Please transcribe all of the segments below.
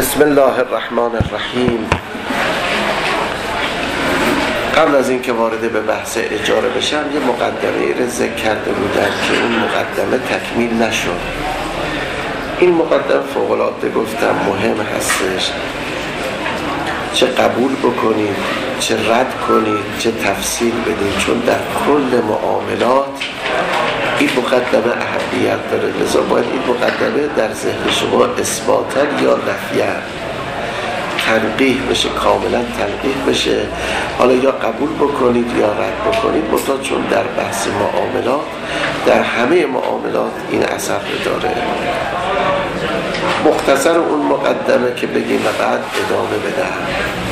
بسم الله الرحمن الرحیم. قبل از اینکه وارد به بحث اجاره بشم یه مقدمه رو ذکر کرده بودم که اون مقدمه تکمیل نشد. این مقدمه فوق‌العاده گفتم مهم هستش، چه قبول بکنید چه رد کنید چه تفصیل بدید، چون در کل معاملات این مقدمه اهمیت داره. لذا باید این مقدمه در ذهن شما اثباتا یا نفیاً تنقیح بشه، کاملا تنقیح بشه، حالا یا قبول بکنید یا رد بکنید. منتها چون در بحث معاملات در همه معاملات این اثر داره. مختصر اون مقدمه که بگیم و بعد ادامه بدم.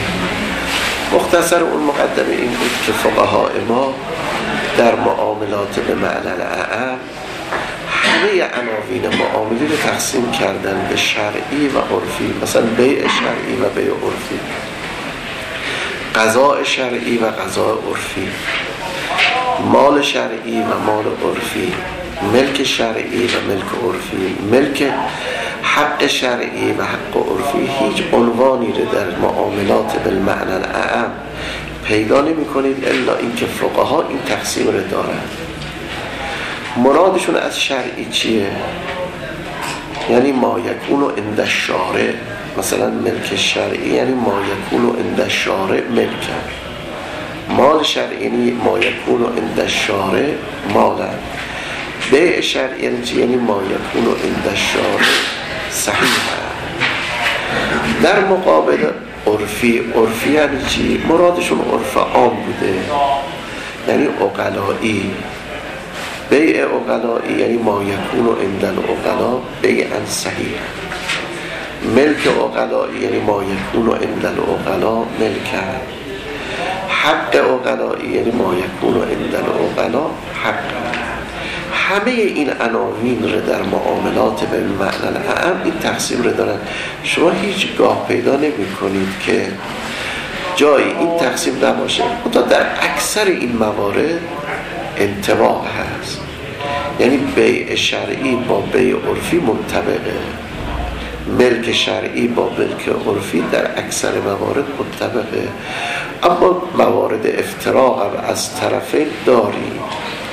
مختصر اون مقدمه این بود که فقهای ما در معاملات به معنی اعم همه عناوین معاملی رو تقسیم کردن به شرعی و عرفی. مثلا بیع شرعی و بیع عرفی، قضاء شرعی و قضاء عرفی، مال شرعی و مال عرفی، ملک شرعی و ملک عرفی، ملک حق شرعی و حق عرفی. هیچ عنوانی رو در معاملات بالمعنی الاعم پیدا نمی کنید الا اینکه فقها این تقسیم رو دارن. مرادشون از شرعی چیه؟ یعنی ما یکونو عند الشارع، مثلا ملک شرعی یعنی ما یکونو عند الشارع ملکن. مال شرعی یعنی ما یکونو عند الشارع مالن. بیع شرعی یعنی ما یکونو عند الشارع صحیحن. در مقابل عرفی، عرفی یعنی چی؟ مرادشون عرف عام بوده، یعنی عقلایی. بیع عقلایی یعنی ما یکونو عند العقلا بیعا صحیح. ملک عقلایی یعنی ما یکونو عند العقلا ملکا. حق عقلایی یعنی ما یکونو عند العقلا حق. همه این عناوین رو در معاملات به معنی الاعم این تقسیم رو دارن. شما هیچگاه پیدا نمی کنید که جای این تقسیم نباشه. منتها در اکثر این موارد انطباق هست، یعنی بیع شرعی با بیع عرفی منطبقه، ملک شرعی با ملک عرفی در اکثر موارد منطبقه. اما موارد افتراق هم از طرفین داریم.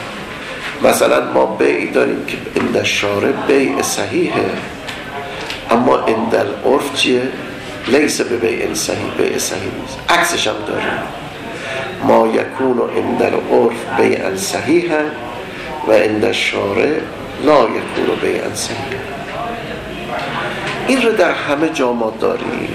مثلا ما بیعی داریم که عند الشارع بیع صحیحه، اما عند العرف چیه؟ لیس به بیع صحیح، بیع صحیح نیست. عکسش هم داریم، ما یکون عند العرف بیعا صحیحا و عند الشارع لا یکون بیعا صحیحا. این رو در همه جا ما داریم.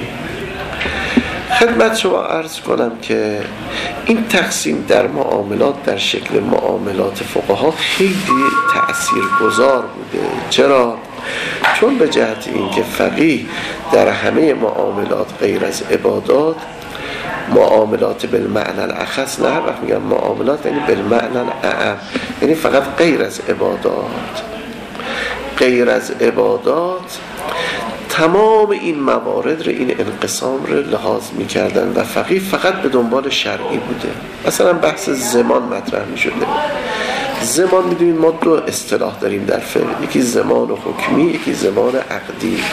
خدمت شما عرض کنم که این تقسیم در معاملات در شکل معاملات فقها خیلی تأثیرگذار بوده. چرا؟ چون به جهت اینکه فقیه در همه معاملات غیر از عبادات، معاملات بالمعنی الاخص، نه هر وقت میگم معاملات یعنی بالمعنی الاعم، یعنی فقط غیر از عبادات، غیر از عبادات تمام این موارد رو، این انقسام رو لحاظ میکردن و فقیه فقط به دنبال شرعی بوده. مثلا بحث زمان مطرح میشده. زمان میدونید ما دو اصطلاح داریم در فقه، یکی زمان حکمی، یکی زمان عقدی.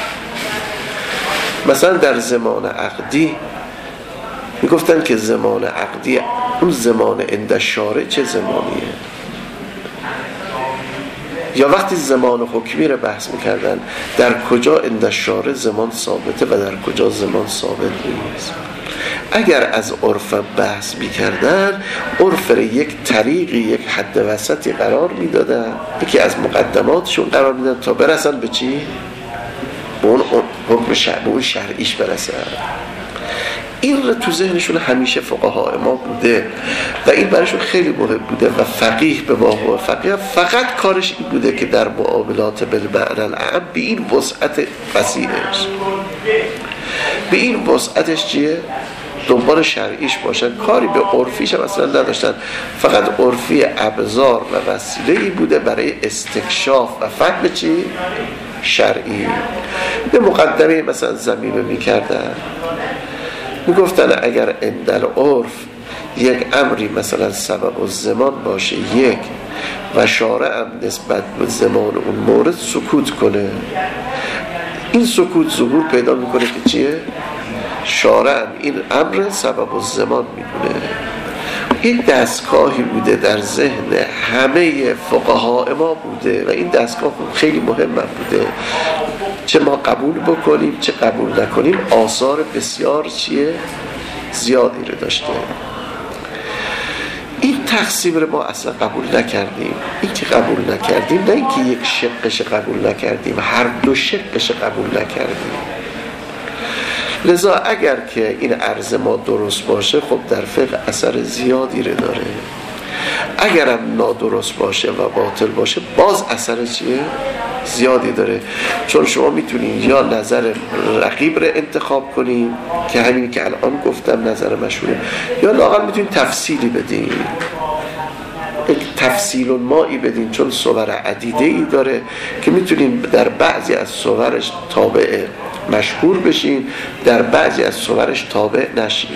مثلا در زمان عقدی میگفتن که زمان عقدی اون زمان عند الشارع چه زمانیه، یا وقتی زمان حکمی رو بحث میکردن در کجا عند الشارع زمان ثابته و در کجا زمان ثابت نیست. اگر از عرف بحث میکردن، عرف رو یک طریقی، یک حد وسطی قرار میدادن، یکی از مقدماتشون قرار میدادن تا برسن به چی؟ به اون حکم شرعیش برسن. این رو تو ذهنشون همیشه فقهای ما بوده و این برایشون خیلی مهم بوده و فقیه به واقع فقیه فقط کارش این بوده که در معاملات بالمعنی الاعم به این وسعت وسیعش، به این وسعتش چیه؟ دنبال شرعیش باشن، کاری به عرفیش هم اصلا نداشتن. فقط عرفی ابزار و وسیله‌ای بوده برای استکشاف و فهم چی؟ شرعی. به مقدمه مثلا ضمیمه میکردن، میگفتن اگر عند العرف یک امری مثلا سبب الزمان باشه یک و شارع هم نسبت به زمان اون مورد سکوت کنه، این سکوت ظهور پیدا میکنه که چیه؟ شارع این امر سبب الزمان میدونه. این دستگاهی بوده در ذهن همه فقها ما بوده و این دستگاه خیلی مهم بوده، چه ما قبول بکنیم چه قبول نکنیم آثار بسیار چیه؟ زیادی رو داشته. این تقسیم رو ما اصلا قبول نکردیم. این که قبول نکردیم نه اینکه یک شقش قبول نکردیم، هر دو شقش قبول نکردیم. لذا اگر که این عرض ما درست باشه خب در فقه اثر زیادی رو داره، اگرم نادرست باشه و باطل باشه باز اثر چیه؟ زیادی داره. چون شما میتونید یا نظر رقیب رو انتخاب کنید که همین که الان گفتم نظر مشهوره، یا لااقل میتونید تفصیلی بدین، یک تفصیل مایی بدین، چون صور عدیده ای داره که میتونین در بعضی از صورش تابع مشهور بشین، در بعضی از صورش تابع نشین.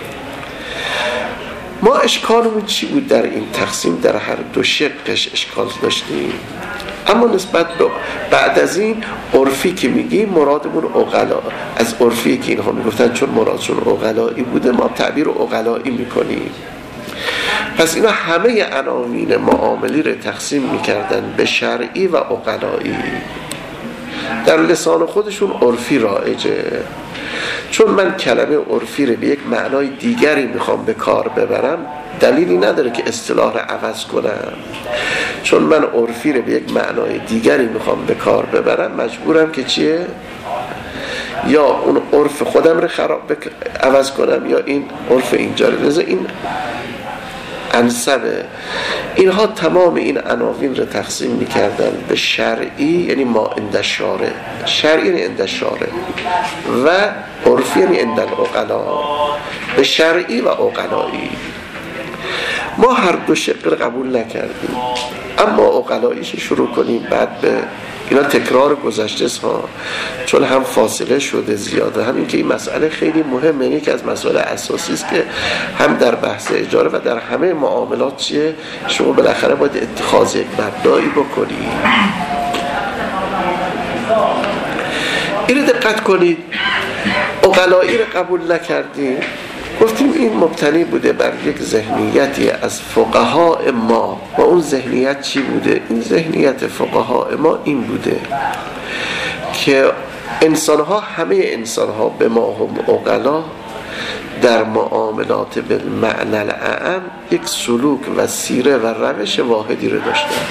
ما اشکالمون چی بود در این تقسیم؟ در هر دو شقش اشکال داشتیم، اما نسبت به بعد از این عرفی که میگیم مرادمون عقلا، از عرفی که اینها میگفتن چون مرادشون عقلایی بوده ما تعبیر عقلایی میکنیم. پس اینا همه عناوین معاملی رو تقسیم میکردن به شرعی و عقلایی. در لسان خودشون عرفی رایجه، چون من کلمه عرفی رو به یک معنای دیگری میخوام به کار ببرم دلیلی نداره که اصطلاح رو عوض کنم. چون من عرفی رو به یک معنای دیگری میخوام به کار ببرم مجبورم که چیه؟ یا اون عرف خودم رو عوض کنم یا این عرف اینجا رو. لذا این انسبه. اینها تمام این عناوین رو تقسیم میکردن به شرعی یعنی ما عند الشارع، شرعی یعنی عند الشارع، و عرفی یعنی عند العقلا، به شرعی و عقلایی. ما هر دو شق رو قبول نکردیم، اما عقلاییش شروع کنیم بعد به اینا تکرار گذشته ها، چون هم فاصله شده زیاده، هم این که این مسئله خیلی مهمه، یکی از مسائل اساسی است که هم در بحث اجاره و در همه معاملات چیه شما بالاخره باید اتخاذ یک مبدایی بکنید. اینو دقت کنید. عقلایی رو قبول نکردیم، گفتیم این مبتنی بوده بر یک ذهنیتی از فقهای ما. و اون ذهنیت چی بوده؟ این ذهنیت فقهای ما این بوده که انسانها، همه انسانها به ما هم عقلا در معاملات بالمعنى الاعم یک سلوک و سیره و روش واحدی رو داشتن.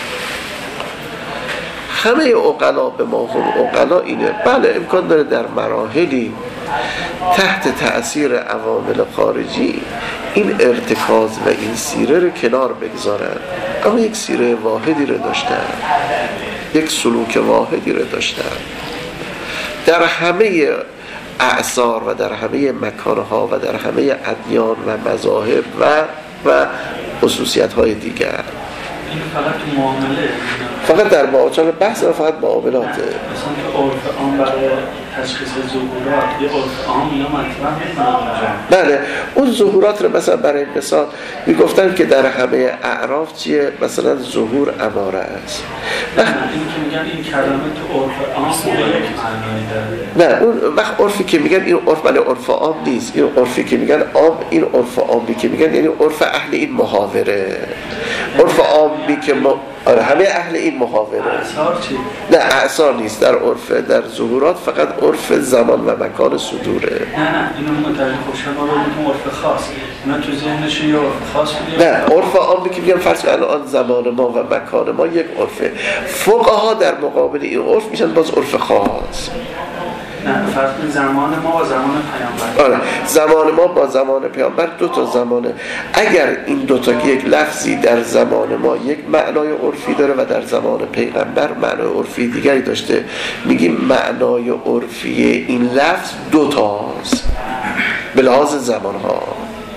همه عقلا به ما هم عقلا اینه. بله امکان داره در مراحلی تحت تأثیر عوامل خارجی این ارتکاز و این سیره رو کنار بگذارن، اما یک سیره واحدی رو داشتن، یک سلوک واحدی رو داشتن در همه اعصار و در همه مکانها و در همه ادیان و مذاهب و خصوصیت‌های دیگر. این فقط تو معامله، فقط در معامله، بحث فقط معاملاته. مثلا که عرف عام برای تشخیص ظهورات یه عرف عام اینا مطرح بله اون ظهورات رو مثلا برای مثال میگفتن که در همه اعراف چیه؟ مثلا ظهور اماره است. نه این که میگن این کلمه تو عرف عام به یک معنی داره. نه اون وقت عرفی که میگن این عرف بله عرف عام نیست. این عرفی که میگن عام، این عرف عامی که میگن یعنی عرف اهل این محاوره. عرف عامی که آره همه اهل این محاوره. اعصار چی؟ نه اعصار نیست. در عرف، در ظهورات فقط عرف زمان و مکان صدوره. نه اینو متوجه خوشم ما رو عرف خاص اینا تو ذهنشون یه عرف خاص بوده. نه عرف عامی که میگن فرض الان زمان ما و مکان ما یک عرفه، فقها در مقابل این عرف میشن باز عرف خاص. نه فرق زمان ما با زمان پیامبر. آره زمان ما با زمان پیامبر دو تا زمانه. اگر این دو تا یک لفظی در زمان ما یک معنای عرفی داره و در زمان پیغمبر معنای عرفی دیگری داشته، میگیم معنای عرفی این لفظ دو تاست به لحاظ زمان ها.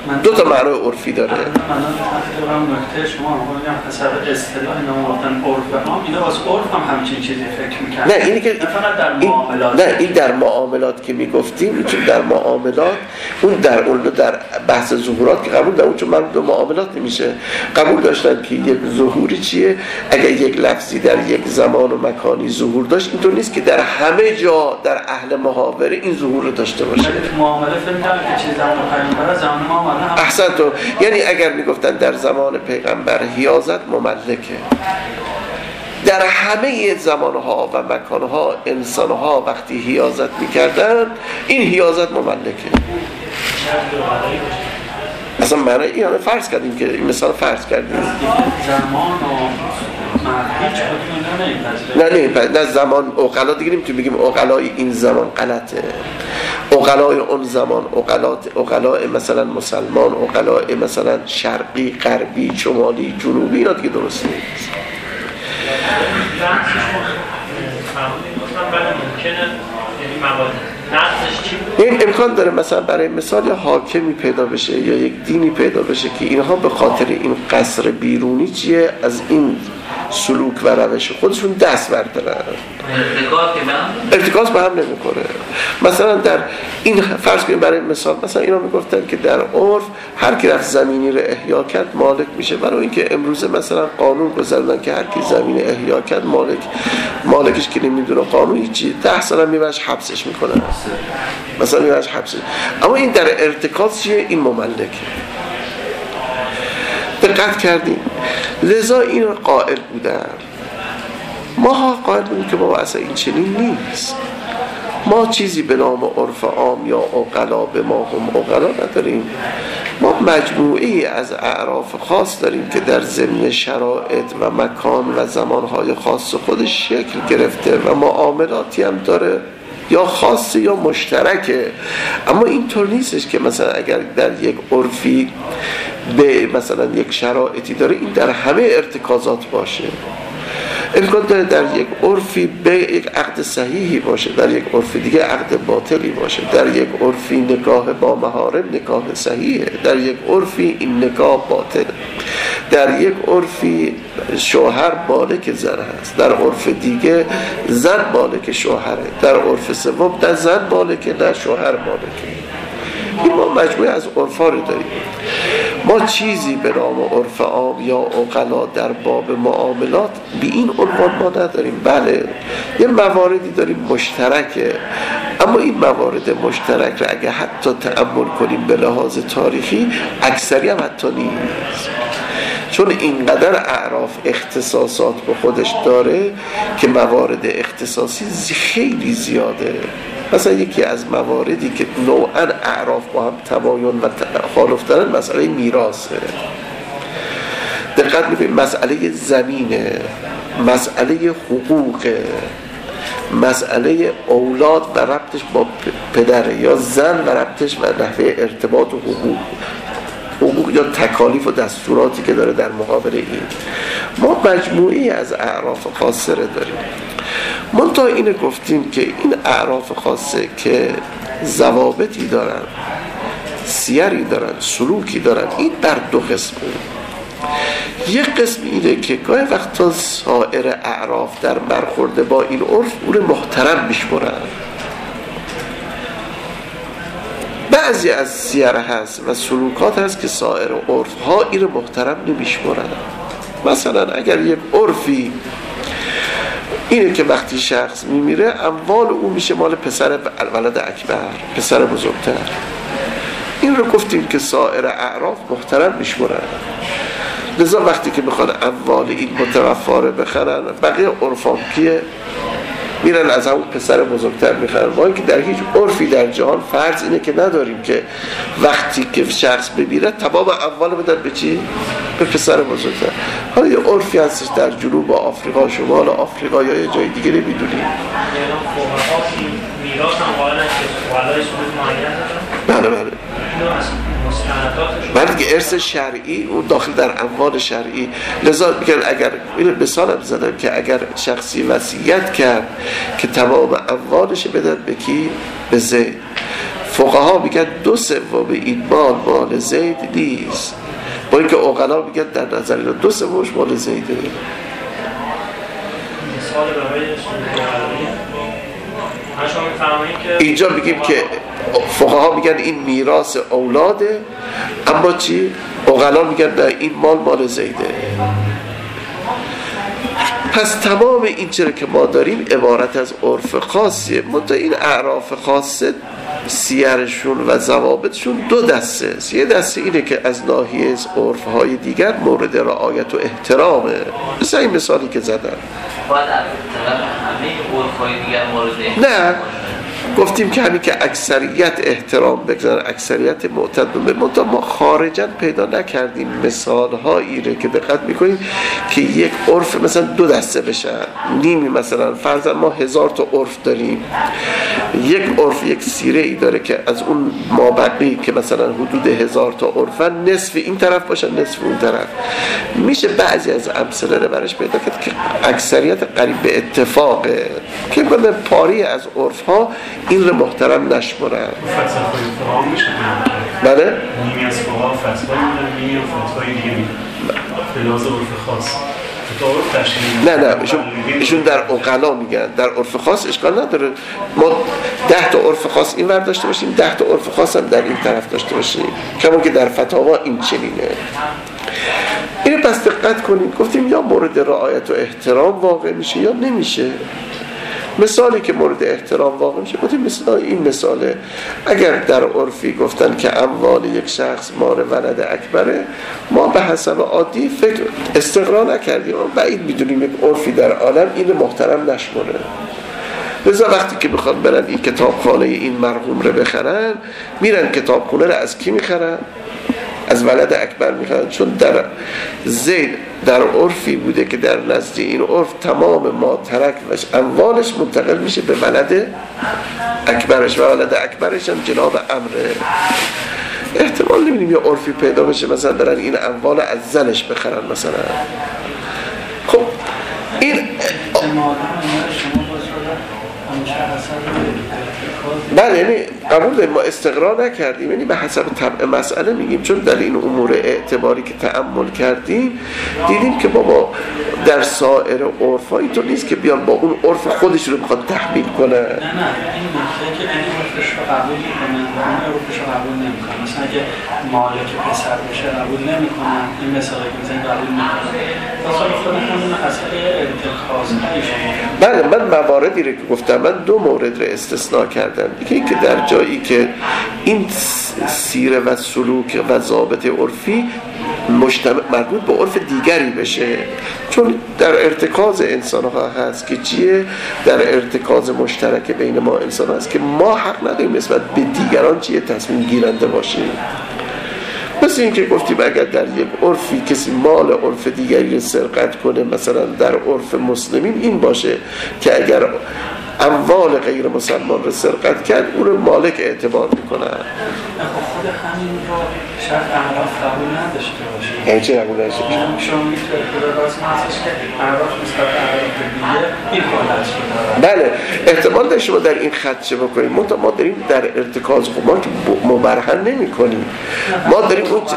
دو تا معنای عرفی داره. من نکته شما میگم حسب اصطلاح ناموردن عرف عام، اینا واسه عرف هم همچین چیزی فکر می‌کنن. نه اینی که در معاملات، نه این در معاملات که میگفتیم، چون در معاملات اون در بحث ظهورات که قبول دارن، چون مربوط به معاملات نمیشه، قبول داشتن که یک ظهوری چیه. اگر یک لفظی در یک زمان و مکانی ظهور داشت، اینطور نیست که در همه جا در اهل محاوره این ظهور رو داشته باشه. معامله فکر می‌کنم که چیز زمان پیامبر زمان معامله هم احسن تو، یعنی اگر میگفتن در زمان پیغمبر حیازت مملکه، در همه زمانها و مکانها انسانها وقتی حیازت میکردن، این حیازت مملکه. اصلا معنی این همه فرض کردیم که این مثال فرض کردیم زمان و نه زمان عقلا دیگه نمیتونیم بگیم عقلای این زمان غلطه، عقلای اون زمان، عقلای مثلا مسلمان، عقلای مثلا شرقی، غربی، شمالی، جنوبی، اینا دیگه درست نیست. این امکان داره مثلا برای مثال یا حاکمی پیدا بشه یا یک دینی پیدا بشه که اینها به خاطر این قصر بیرونی چیه از این سلوک و روش خودشون دست بردارن، ارتکاز به هم نمیکنه. مثلا در این فرض کنیم برای مثال، مثلا اینا میگفتن که در عرف هر کی رفت زمینی رو احیا کرد مالک میشه، برای اینکه امروزه مثلا قانون گذاردن که هر کی زمین احیا کرد مالکش که نمیدونه قانون چی 10 سال میبرش حبسش میکنه، مثلا میبرش حبسش. اما این در ارتکاز چیه؟ این مملکه. دقت کردیم؟ لذا این قائل بودن، ما قائل بودیم که بابا اصلا این چنین نیست، ما چیزی به نام عرف عام یا عقلا به ما هم عقلا نداریم، ما مجموعی از اعراف خاص داریم که در ضمن شرایط و مکان و زمانهای خاص خودش شکل گرفته و معاملاتی هم داره، یا خاص یا مشترکه. اما اینطور نیستش که مثلا اگر در یک عرفی به مثلا یک شرایطی داره این در همه ارتکازات باشه. امکان داره در یک عرفی به یک عقد صحیحی باشه، در یک عرف دیگه عقد باطلی باشه، در یک عرفی نکاح با محارم نکاح صحیحه، در یک عرفی این نکاح باطل، در یک عرفی شوهر بالک زن هست، در عرف دیگه زن بالک شوهره، در عرف سوم نه زن بالک نه شوهر بالکه. این ما مجموعه از عرفا رو داریم. ما چیزی به نام عرف عام یا عقلا در باب معاملات به این عنوان ما نداریم. بله یه مواردی داریم مشترکه، اما این موارد مشترک رو اگه حتی تأمل کنیم به لحاظ تاریخی اکثری هم حتی نیست، چون اینقدر اعراف اختصاصات به خودش داره که موارد اختصاصی خیلی زیاده. مثلا یکی از مواردی که نوعاً اعراف با هم تباین و تخالف دارن مسئله میراثه. دقت می‌کنید مسئله زمینه، مسئله حقوقه، مسئله اولاد و ربطش با پدره یا زن و ربطش و نحوه ارتباط و حقوق یا تکالیف و دستوراتی که داره در مقابل این. ما مجموعی از اعراف خاصه داریم. منتها اینو گفتیم که این اعراف خاصه که ضوابطی دارن، سیری دارن، سلوکی دارن، این در دو قسمه. یک قسم اینه که گاهی وقتا سایر اعراف در برخورد با این عرف اون محترم میشمرن. بعضی از سیر هست و سلوکات هست که سایر عرف ها این رو محترم نمیشمرن. مثلا اگر یک عرفی اینه که وقتی شخص میمیره اموال او میشه مال پسر ولد اکبر، پسر بزرگتر، این رو گفتیم که سایر اعراف محترم میشمرن. لذا وقتی که میخوان اموال این متوفا رو بخرن، بقیه عرفان کیه؟ میرن از همون پسر بزرگتر میخرن. ما اینکه در هیچ عرفی در جهان فرض اینه که نداریم که وقتی که شخص بمیره تمام اموال بدن به چی؟ به پسر بزرگتر. حالا یه عرفی هستش در جنوب آفریقا، شمال آفریقا یا یه جای دیگه نمیدونیم. بله من دیگه ارث شرعی اون داخل در اموال شرعی. لذا میگن اگر این مثالم زدم که اگر شخصی وصیت کرد که تمام اموالش بدن به کی؟ به زید، فقها میگن 2/3 این مال زید نیست، با اینکه عقلا میگن در نظر اینا 2/3 مال زیده. مثال برای اینجا میگیم که فقها میگن این میراث اولاده، اما چی؟ عقلا میگن نه این مال زیده. پس تمام این چرا که ما داریم عبارت از عرف خاصیه. منتها این اعراف خاصه سیرشون و ضوابطشون 2 دسته است. یه دسته اینه که از ناحیه عرفهای دیگر مورد رعایت و احترامه، مثل این مثالی که زدم. باید از همه عرفهای دیگر مورد نه، گفتیم که همین که اکثریت احترام بگذارن، اکثریت معتدل. منتها ما خارجا پیدا نکردیم مثال هایی رو که دقت میکنیم که یک عرف مثلا 2 دسته بشه. نیمی مثلا فرضاً ما 1000 تا عرف داریم، یک عرف یک سیره ای داره که از اون مابقی که مثلا حدود 1000 تا عرفن، نصف این طرف باشه نصف اون طرف. میشه بعضی از امثله رو برش پیدا کرد که اکثریت قریب به اتفاقه که کنه پاری از عرف ها این رو محترم نشمرن. فلسفه فرام میشه. بله؟ نیمی از فقها فتوا میدن، نیمی فتوای دیگه میدن. به لحاظ عرف خاص. نه ایشون در عقلا میگن، در عرف خاص اشکال نداره ما 10 تا عرف خاص این ور داشته باشیم، 10 تا عرف خاص هم در این طرف داشته باشیم، کما که در فتاوا این چنینه. اینو پس دقت کنید، گفتیم یا مورد رعایت و احترام واقع میشه یا نمیشه. مثالی که مورد احترام واقع میشه گفتیم مثلا این مثاله، اگر در عرفی گفتن که اموال یک شخص مال ولد اکبره، ما به حسب عادی فکر استقرا نکردیم، بعید میدونیم یک عرفی در عالم این محترم نشمره. لذا وقتی که بخواد برن این کتابخانه این مرحوم رو بخرن، میرن کتابخونه رو از کی میخرن؟ از ولد اکبر میخواد، چون در زید در عرفی بوده که در نزد این عرف تمام ما ترک و اموالش منتقل میشه به ولد اکبرش، و ولد اکبرش هم جناب امره. احتمال نمیدیم یه عرفی پیدا بشه مثلا برن این اموال از زنش بخرن مثلا. خب این بله، یعنی قبول داریم ما استقرار نکردیم، یعنی به حسب طبع مسئله میگیم، چون در این امور اعتباری که تأمل کردیم دیدیم که بابا در سایر عرفا اینطور نیست که بیان با اون عرف خودش رو بخواد تحمیل کنه. نه این نکته که این عرفش رو قبول میکنن و اون عرفش رو قبول نمیکنن. مثلا اگه مالک پسر بشه قبول نمیکنن، این مثلا که مثلا قبول میکنن اصلا خود همون مسئله انتخاص هایشون. بله، من مواردی رو که گفتم، من 2 مورد رو استثناء کردم. یکی که در جایی که این سیره و سلوک و ضابط عرفی مربوط به عرف دیگری بشه، چون در ارتکاز انسان ها هست که چیه؟ در ارتکاز مشترک بین ما انسان ها هست که ما حق نداریم نسبت به دیگران چیه تصمیم گیرنده باشیم. مثل این که گفتیم اگر در یک عرفی کسی مال عرف دیگری رو سرقت کنه، مثلا در عرف مسلمین این باشه که اگر اموال غیر مسلمان رو سرقت کرد اون رو مالک اعتبار میکنن. خود همین رو شاید اعراف قبول نداشته باشه. یعنی چه قبول نداشته باشه؟ شما میتونید که راست هستش که اعراف نسبت به اعراف دیگه این حالت شده. بله، احتمال داره شما در این خط چه بکنید. ما داریم در ارتکاز خب ما که مبرهن نمی کنیم، ما داریم اون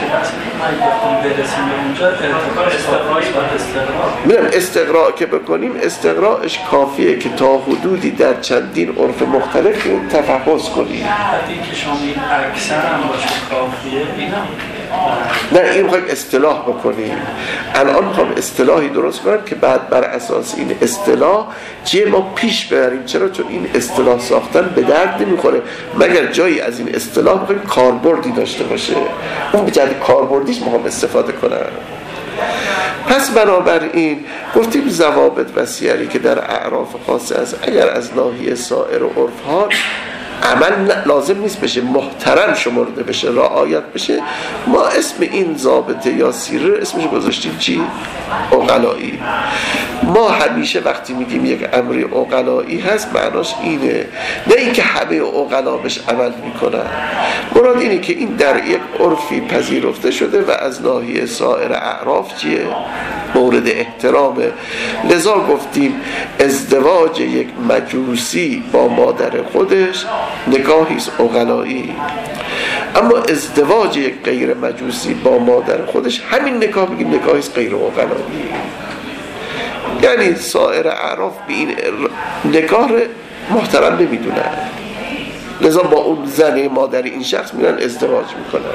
میرم استقراء که بکنیم، استقراءش کافیه که تا حدودی در چندین عرف مختلف تفحص کنیم. حتی که شما این اکثر هم باشه کافیه، اینم نه، این میخوایم اصطلاح بکنیم. الان میخوام اصطلاحی درست کنم که بعد بر اساس این اصطلاح چیه ما پیش ببریم. چرا؟ چون این اصطلاح ساختن به درد نمیخوره مگر جایی از این اصطلاح بخوایم کاربردی داشته باشه، اون به جهت کاربردیش میخوام استفاده کنم. پس بنابراین گفتیم ضوابط و سیری که در اعراف خاصه است، اگر از ناحیه سایر و عرف‌ها عمل لازم نیست بشه، محترم شمرده بشه، رعایت بشه، ما اسم این ضابطه یا سیره اسمش گذاشتیم چی؟ عقلایی. ما همیشه وقتی میگیم یک امری عقلایی هست معناش اینه، نه اینکه همه عقلا بهش عمل میکنن. مراد اینه که این در یک عرفی پذیرفته شده و از ناحیه سایر اعراف چیه؟ مورد احترامه. لذا گفتیم ازدواج یک مجوسی با مادر خودش نکاحی است عقلایی، اما ازدواج یک غیر مجوسی با مادر خودش همین نکاح بگیم نکاحی است غیر عقلایی. یعنی سایر اعراف به این نکاح محترم نمیدونن، لذا با اون زن مادر این شخص میرن ازدواج میکنن.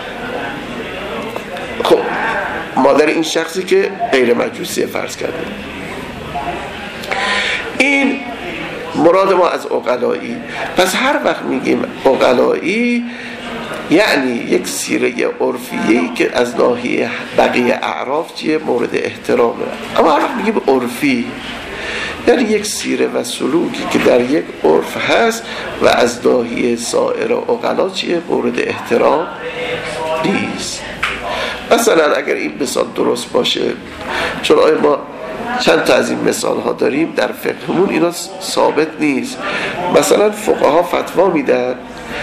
خب مادر این شخصی که غیر مجوسی فرض کرده، این مراد ما از عقلایی. پس هر وقت میگیم عقلایی یعنی یک سیره عرفیه‌ای که از ناحیه بقیه اعراف چیه مورد احترامه. اما هر وقت میگیم عرفی یعنی یک سیره و سلوکی که در یک عرف هست و از ناحیه سایر عقلا چیه مورد احترام نیست. مثلا اگر این مثال درست باشه، چون آیا ما چند تا از این مثال ها داریم در فقهمون اینا ثابت نیست. مثلا فقها فتوا میدن،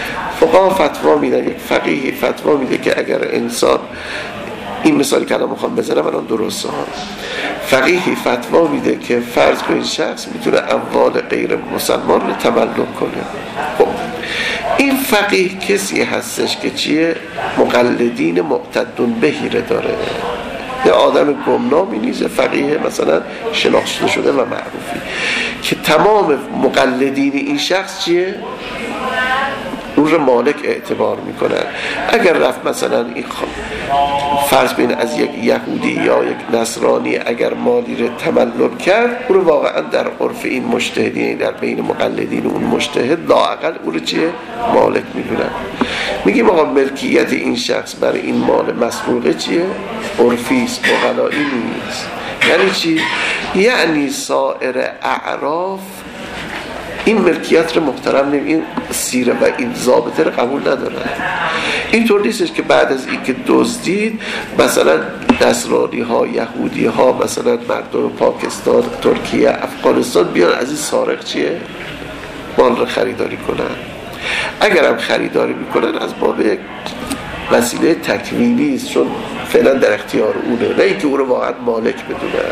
یک فقیهی فتوا میده که اگر انسان، این مثالی که الان میخوام بزنم الان درسته ها، فقیهی فتوا میده که فرض کنید شخص میتونه اموال غیر مسلمان رو تملک کنه. خب این فقیه کسی هستش که چیه مقلدین مقتدون بهی داره، یه آدم گمنامی نیست، فقیه مثلا شناخته شده و معروفی که تمام مقلدین این شخص چیه اون رو مالک اعتبار میکنن. اگر رفت مثلا این فرض بین از یک یهودی یا یک نصرانی اگر مالی رو تملک کرد، اون رو واقعا در عرف این مجتهدین در بین مقلدین اون مجتهد لااقل اون رو چیه مالک میدونن. میگیم آقا ملکیت این شخص برای این مال مسروقه چیه عرفی است عقلایی نیست. یعنی چی؟ یعنی سایر اعراف این ملکیت رو محترم این سیره و این ضابطه رو قبول ندارن. اینطور نیستش که بعد از این که دزدید مثلا نصرانی ها یهودی ها مثلا مردم پاکستان ترکیه افغانستان بیان از این سارق چیه مال رو خریداری کنن. اگر هم خریداری میکنن از باب یک وسیله تکوینی است، چون فعلا در اختیار اونه، نه اینکه اون رو واقعا مالک بدونه.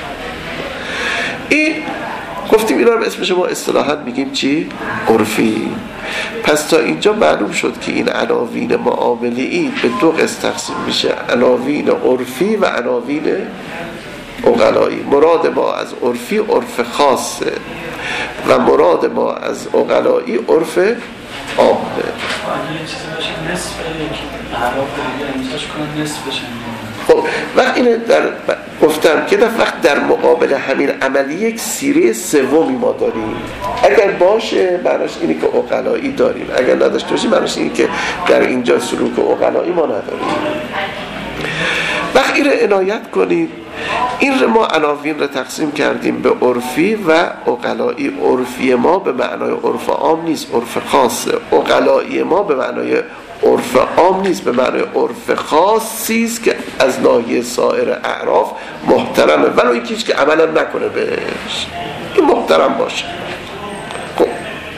این گفتیم اینا رو اسمش ما اصطلاحاً میگیم چی؟ عرفی. پس تا اینجا معلوم شد که این عناوین معامله‌ای به دو قسم تقسیم میشه، عناوین عرفی و عناوین عقلایی. مراد ما از عرفی عرف خاصه و مراد ما از عقلایی عرف عامه. خب وقت اینه گفتم که وقت در مقابل همین عملی یک سیره سومی ما داریم. اگر باشه معناش اینه که عقلایی داریم، اگر نداشته باشیم معناش اینه که در اینجا سلوک عقلایی ما نداریم. وقت اینه عنایت کنید. این رو ما عناوین رو تقسیم کردیم به عرفی و عقلایی. عرفی ما به معنای عرف عام نیست، عرف خاصه. عقلایی ما به معنای عرف عام نیست، به معنای عرف خاصی است که از ناحیه سایر اعراف محترمه، ولو اینکه هیچ که عملا نکنه بهش این محترم باشه. خب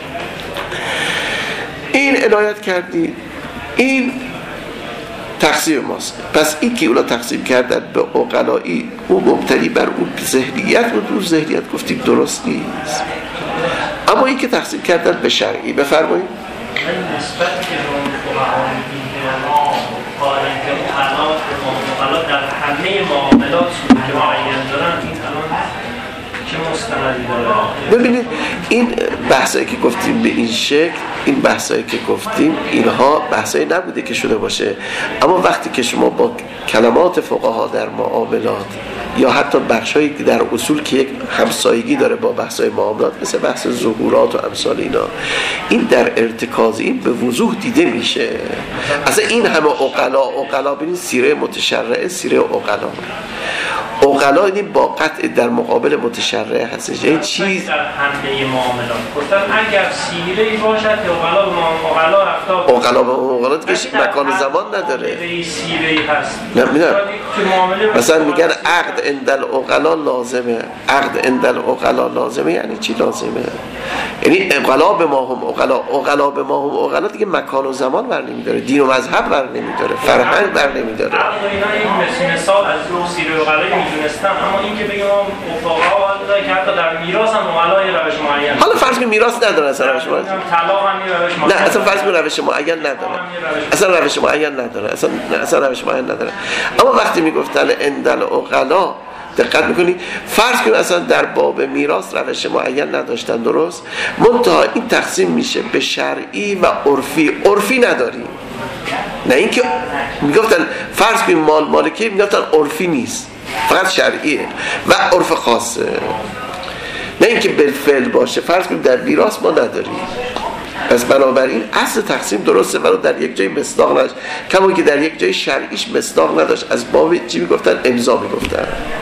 این عنایت کردید، این تقسیم ماست. پس این که اونا تقسیم کردن به عقلایی اون مبتنی بر اون ذهنیت بود، اون ذهنیت گفتیم درست نیست. اما این که تقسیم کردن به شرعی، بفرمایید. نسبت که فقها قائلن که عقلا در همه معاملات که معین دارن، این الان چه مستندی داره؟ ببینید این بحثایی که گفتیم به این شکل، این بحثایی که گفتیم اینها بحثایی نبوده که شده باشه، اما وقتی که شما با کلمات فقها در معاملات یا حتی بخشایی که در اصول که یک همسایگی داره با بحث‌های معاملات مثل بحث ظهورات و امثال اینا، این در ارتکاز این به وضوح دیده میشه. اصلا این همه عقلا ببین سیره متشرعه، سیره عقلا این با قطع در مقابل متشرعه هستش. این چیز در همه معاملات گفتن اگر سیره‌ای باشد که عقلا به معاملات که مکان و زمان نداره. سیره‌ای هست. نمیدونم مثلا میگن عقد عند العقلا لازمه. عقد عند العقلا لازمه یعنی چی لازمه؟ یعنی عقلا به ما هم عقلا دیگه مکان و زمان بر نمیداره، دین و مذهب بر نمیداره، فرهنگ بر نمیداره. عقل اینا این مثال از رو سیره عقلایی میدونستم، اما این که بگم فقها داره که حتی در میراث هم اقلای روش معین. حالا فرض کنیم میراث نداره اصلا روش معین. طلاق هم روش معین. نه اصلا فرض کنیم روش معین نداره. اصلا روش معین نداره. اصلا روش معین نداره. اما وقتی میگفتن اندل عقلا دقت میکنی فرض کنیم اصلا در باب میراث روش معین نداشتن، درست؟ منتها این تقسیم میشه به شرعی و عرفی. عرفی نداریم. نه اینکه میگفتن فرض کنیم مال مالکی، میگفتن عرفی نیست، فقط شرعیه و عرف خاصه. نه اینکه بالفعل باشه. فرض کنیم در میراث ما نداریم. پس بنابراین اصل تقسیم درسته، ولی در یک جای مصداق نداشت، کما که در یک جای شرعیش مصداق نداشت. از باب چی میگفتن؟ امضا میگفتن.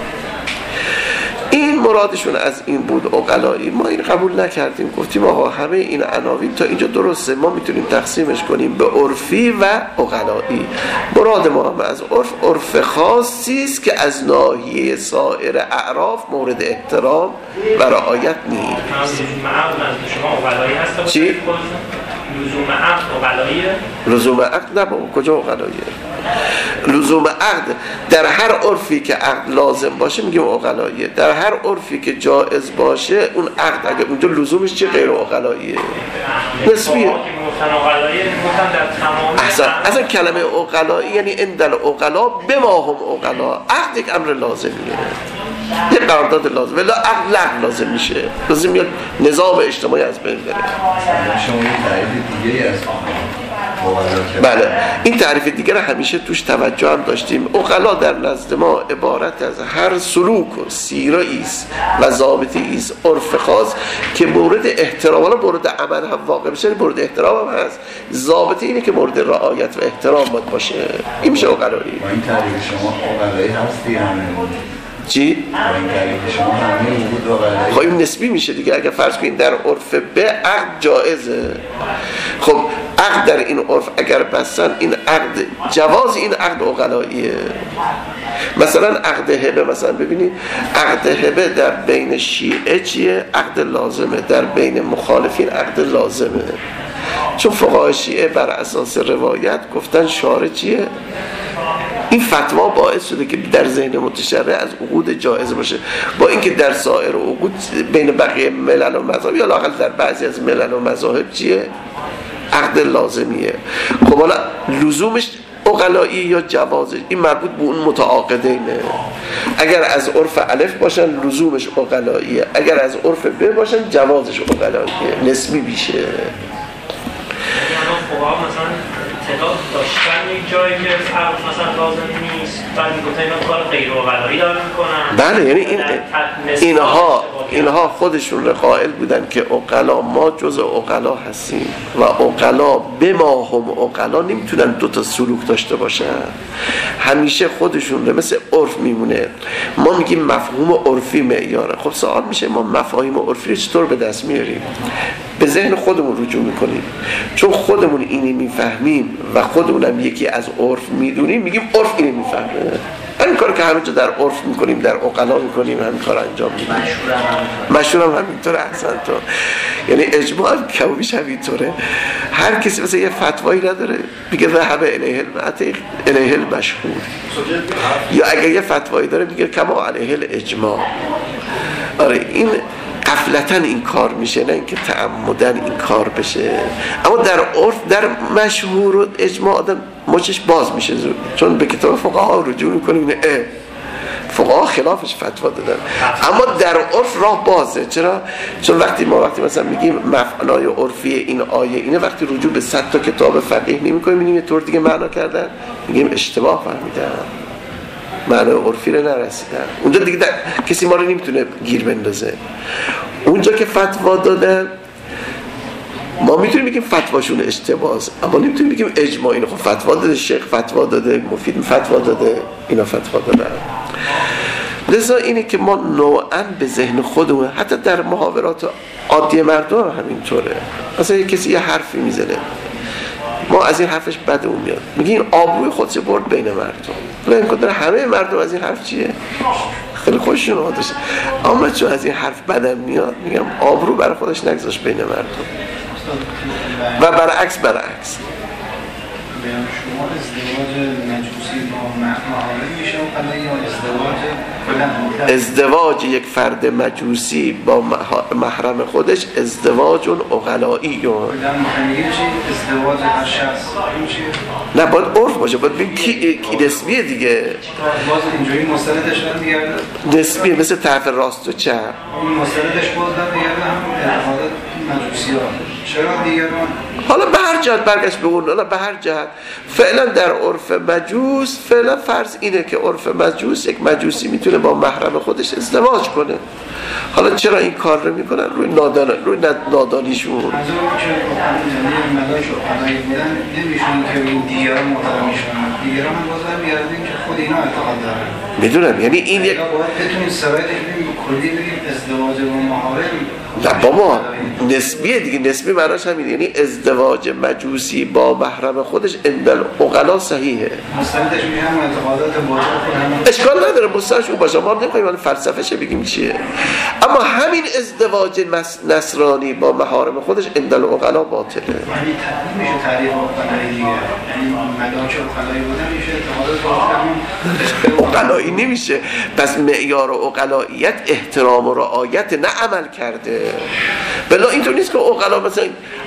این مرادشون از این بود عقلایی. ما این قبول نکردیم، گفتیم آقا همه این عناوین تا اینجا درسته، ما میتونیم تقسیمش کنیم به عرفی و عقلایی. مراد ما هم از عرف خاصی است که از ناحیه سایر اعراف مورد احترام و رعایت نیست. شما عقلایی هست؟ چی؟ لزوم عقد عقلاییه؟ لزوم عقد نه بابا، کجا عقلاییه؟ لزوم عقد در هر عرفی که عقد لازم باشه میگیم عقلاییه. در هر عرفی که جائز باشه اون عقد اگه اونجا لزومش چیه؟ غیر عقلاییه، نسبیه. اصلا کلمه عقلایی یعنی اندل عقلا به ما هم عقلا. عقد یک امر لازمیه، یک قرارداد لازم، ولی عقد لغو لازم میشه، لازم میاد نظام اجتماعی از بین بره. شما این تعریف دیگه از بله، این تعریف دیگر همیشه توش توجه هم داشتیم. عقلا در نزد ما عبارت از هر سلوک و سیره‌ای است و ضابطه‌ای است عرف خاص که مورد احترام، حالا مورد عمل هم واقع بشه، مورد احترام هم هست. ضابطه اینه که مورد رعایت و احترام باشه. این میشه عقلایی. با این تعریف شما عقلایی هستی همه چی؟ با این تعریف شما همه وجود عقلایی. خب این نسبی میشه دیگه. اگه فرض کنید در عرف به عقد جائزه، خب عقد در این عرف اگر بستن این عقد، جواز این عقد عقلاییه. مثلا عقد هبه، مثلا ببینید عقد هبه در بین شیعه چیه؟ عقد لازمه. در بین مخالفین عقد لازمه، چون فقهای شیعه بر اساس روایت گفتن شارع چیه؟ این فتوا باعث شده که در ذهن متشرع از عقود جایز باشه، با اینکه در سایر عقود بین بقیه ملل و مذاهب یا لااقل در بعضی از ملل و مذاهب چیه؟ عقد لازمیه. خب حالا لزومش عقلایی یا جوازش، این مربوط به اون متعاقدینه. اگر از عرف الف باشن لزومش عقلاییه، اگر از عرف ب باشن جوازش عقلاییه، نسبی میشه. مثلا تعداد داشتن یک جایی که مثلا لازم نیست، بعد میگفتن اینا کار غیر عقلایی دارن میکنن. بله، یعنی اینها خودشون قائل بودن که عقلا، ما جز عقلا هستیم و عقلا به ما هم عقلا نمیتونن دوتا سلوک داشته باشن. همیشه خودشون مثل عرف میمونه. ما میگیم مفهوم عرفی معیاره. خب سوال میشه ما مفاهیم عرفی رو چطور به دست میاریم؟ به ذهن خودمون رجوع میکنیم، چون خودمون اینی میفهمیم و خودمونم یکی از عرف میدونیم، میگیم عرف اینی میفهمه. همین کار که همه جا در عرف میکنیم در عقلا میکنیم، همین کار انجام میدیم. مشهورم همینطوره. احسن تو، یعنی اجماع هم کمابیش همینطوره. هر کسی مثلا یه فتوایی نداره میگه ذهب الیه المعتق الیه المشهور، یا اگر یه فتوایی داره میگه کما علیه الاجماع. آره، این غفلتاً این کار میشه، نه اینکه تعمداً این کار بشه. اما در عرف، در مشهور و اجماع آدم مچش باز میشه زود، چون به کتاب فقها رجوع میکنیم فقها خلافش فتوا دادن. اما در عرف راه بازه. چرا؟ چون وقتی مثلا میگیم مفعولای عرفی این آیه اینه، وقتی رجوع به 100 تا کتاب فقیه نمی‌کنیم، می‌بینیم یه طور دیگه معنا کردن، میگیم اشتباه فهمیدن، معنای عرفی رو نرسیدن. اونجا دیگه کسی ما رو نمیتونه گیر بندازه. اونجا که فتوا دادن ما میتونیم بگیم فتواشون اشتباهه، اما نمیتونیم بگیم اجماع. اینو خب فتوا داده شیخ، فتوا داده مفید، فتوا داده اینا، فتوا دادن. لذا اینه که ما نوعاً به ذهن خودمون، حتی در محاورات عادی مردم همینطوره. مثلا کسی یه حرفی میزنه، ما از این حرفش بدمون میاد، میگیم آبروی خودش برد بین مردم. ولی اینکه همه مردم از این حرف چیه؟ خیلی خوششون اومد. اما چون از این حرف بدم میاد، میگم آبرو برای خودش نگذاشت بین مردم. و برعکس بیان شما ازدواج مجوسی با محارم میشه ولی یا ازدواج ازدواج یک فرد مجوسی با محرم خودش ازدواج عقلایی در مهمیه چی؟ ازدواج هر شخص میشه؟ نه باید عرف باشه، باید بگیم کی نسبیه دیگه. باز اینجوری مستندش برمیگرده؟ نسبیه مثل طرف راست و چپ. این مستندش باز برمیگرده هم اعتقادات مجوسی ها. چرا دیگران؟ حالا به هر جهت برگشت به اون، حالا به هر جهت فعلا در عرف مجوس فعلا فرض اینه که عرف مجوس یک مجوسی میتونه با محرم خودش ازدواج کنه. حالا چرا این کار رو میکنن؟ روی نادانیشون. از اون که ملاش و قضایی بودن نمیشون که این دیگران محترم میشونن. دیگران هم باز برمیگردیم که خود اینا اعتقاد دارن. میدونم، یعنی این یک باید بتونیم سرایت بگیم کلی بگیم ازدواج با محارم. نه بابا نسبیه دیگه. نسبی معناش همین، یعنی ازدواج مجوسی با محرم خودش اندل عقلا صحیحه. مستندش میگم اعتقادات باطل خودمون. اشکال نداره مستندش اون باشه، ما نمیخوایم اون فلسفه‌ش بگیم چیه. اما همین ازدواج نصرانی با محارم خودش اندل عقلا باطله. یعنی میشه تعریف عقلایی دیگه. یعنی ملاک عقلایی بودن میشه اعتقادات باطل عقلایی نمیشه. پس معیار عقلاییت احترام و رعایت نه عمل کرده. بلا اینطور نیست که عقلا مثلا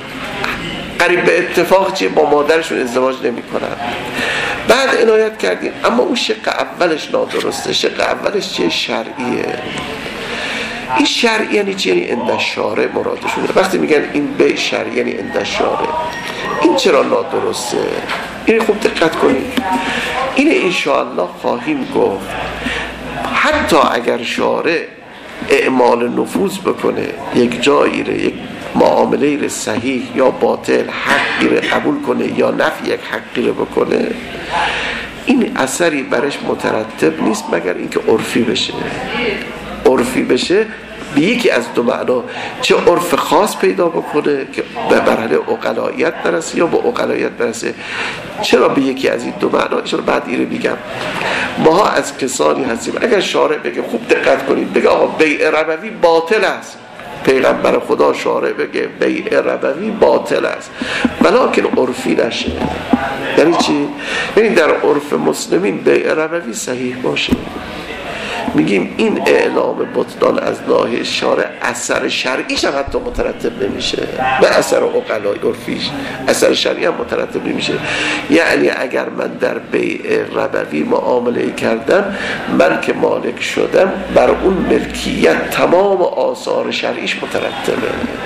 قریب به اتفاق چیه با مادرشون ازدواج نمی کنن. بعد عنایت کردیم اما اون شق اولش نادرسته. شق اولش چیه؟ شرعیه. این شرعی یعنی چی؟ یعنی اندشاره مرادشونه. وقتی میگن این به شرعی یعنی اندشاره، این چرا نادرسته؟ این خوب دقت کنید. این انشاءالله خواهیم گفت. حتی اگر شارع اعمال نفوذ بکنه، یک جایی رو، یک معامله رو صحیح یا باطل، حقی رو قبول کنه یا نفی یک حقی رو بکنه، این اثری برش مترتب نیست مگر اینکه عرفی بشه. عرفی بشه به یکی از دو معنا، چه عرف خاص پیدا بکنه که به مرحله عقلاییت برسه یا به عقلاییت برسه. چرا به یکی از این دو معنا؟ ایشون بعد اینو میگم. ما از کسانی هستیم اگر شارع بگه، خوب دقت کنید، بگه آقا بیع ربوی باطل است، پیغمبر خدا شارع بگه بیع ربوی باطل است ولکن عرفی نشه، یعنی چی؟ یعنی در عرف مسلمین بیع ربوی صحیح باشه. میگیم این اعلام بطلان از ناحیه شارع اثر شرعیش هم حتی مترتب نمیشه، به اثر عقلای عرفیش اثر شرعی هم مترتب نمیشه. یعنی اگر من در بیع ربوی معامله کردم، من که مالک شدم، بر اون ملکیت تمام آثار شرعیش مترتبه.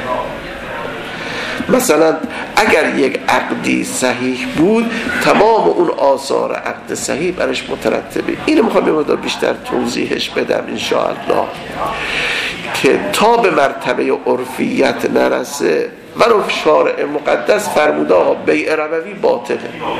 مثلا اگر یک عقدی صحیح بود، تمام اون آثار عقد صحیح برش مترتبه. اینو میخوام یه مقدار بیشتر توضیحش بدم انشاءالله که تا به مرتبه عرفیت نرسه. ولو شارع مقدس فرموده آقا بیع ربوی باطله،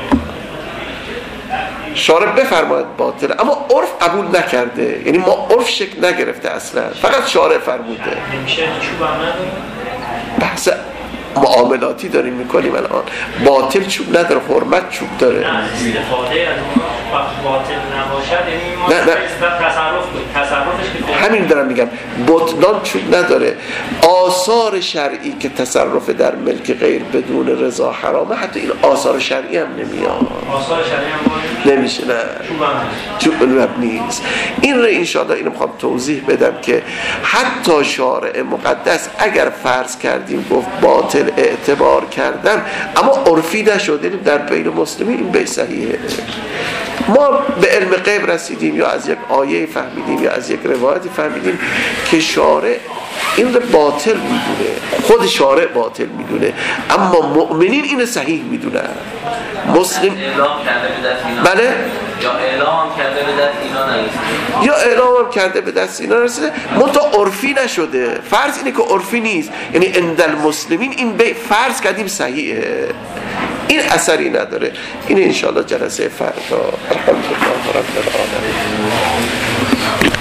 شارع بفرماید باطله، اما عرف قبول نکرده. یعنی ما عرف شکل نگرفته اصلا، فقط شارع فرموده. نمیشه چوب هم نداره؟ بحث معاملاتی داریم میکنیم الان. باطل چوب نداره، حرمت چوب داره. نه استفاده از اون باطل نباشد، یعنی ما تصرف کنیم، تصرفش که همین دارم میگم، بطلان چوب نداره. آثار شرعی که تصرف در ملک غیر بدون رضا حرامه، حتی این آثار شرعی هم نمیاد. آثار شرعی هم نمیشه، نه چوب نیست. این رو انشاءالله اینو میخوام توضیح بدم که حتی شارع مقدس اگر فرض کردیم گفت باطل اعتبار کردن اما عرفی نشد، یعنی در بین مسلمین این به صحیحه. ما به علم غیب رسیدیم یا از یک آیه فهمیدیم یا از یک روایتی فهمیدیم که شارع این رو باطل میدونه، خود شارع باطل میدونه، اما مؤمنین این صحیح میدونن. مسلم اعلام کرده به دست اینا، بله، یا اعلام کرده به دست اینا نرسیده، یا اعلام کرده به دست اینا نرسیده، منتها عرفی نشده. فرض اینه که عرفی نیست، یعنی عند المسلمین این به فرض کردیم صحیحه، این اثری نداره. این انشاءالله جلسه فردا. الحمدلله رب العالمین.